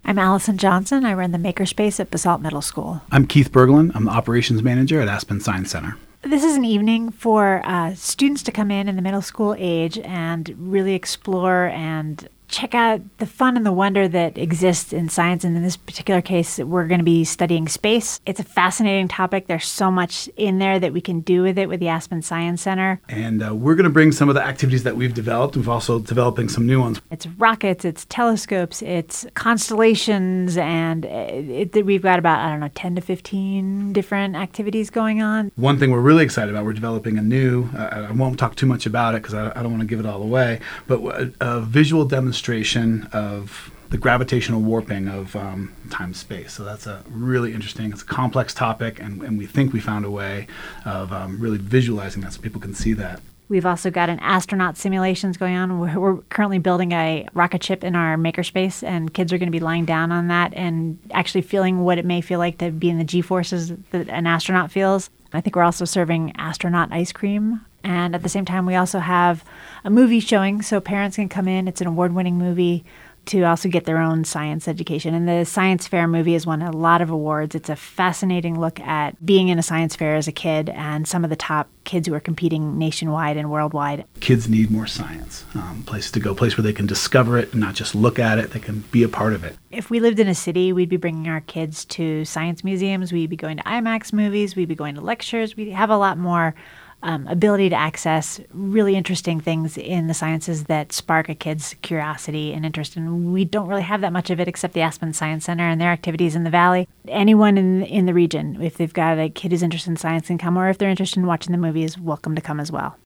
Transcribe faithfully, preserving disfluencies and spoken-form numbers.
I'm Allison Johnson. I run the Makerspace at Basalt Middle School. I'm Keith Berglund. I'm the Operations Manager at Aspen Science Center. This is an evening for uh, students to come in in the middle school age and really explore and check out the fun and the wonder that exists in science. And in this particular case, we're going to be studying space. It's a fascinating topic. There's so much in there that we can do with it with the Aspen Science Center. And uh, we're going to bring some of the activities that we've developed. We've also developing some new ones. It's rockets, it's telescopes, it's constellations, and it, it, we've got about, I don't know, ten to fifteen different activities going on. One thing we're really excited about, we're developing a new, uh, I won't talk too much about it because I, I don't want to give it all away, but a, a visual demonstration of the gravitational warping of um, time-space. So that's a really interesting, it's a complex topic, and, and we think we found a way of um, really visualizing that so people can see that. We've also got an astronaut simulations going on. We're, we're currently building a rocket ship in our makerspace, and kids are going to be lying down on that and actually feeling what it may feel like to be in the G-forces that an astronaut feels. I think we're also serving astronaut ice cream. And at the same time, we also have a movie showing, so parents can come in. It's an award-winning movie to also get their own science education. And the science fair movie has won a lot of awards. It's a fascinating look at being in a science fair as a kid and some of the top kids who are competing nationwide and worldwide. Kids need more science, um, place to go, place where they can discover it and not just look at it, they can be a part of it. If we lived in a city, we'd be bringing our kids to science museums, we'd be going to IMAX movies, we'd be going to lectures, we'd have a lot more Um, ability to access really interesting things in the sciences that spark a kid's curiosity and interest. And we don't really have that much of it except the Aspen Science Center and their activities in the Valley. Anyone in in the region, if they've got a kid who's interested in science, can come, or if they're interested in watching the movies, welcome to come as well.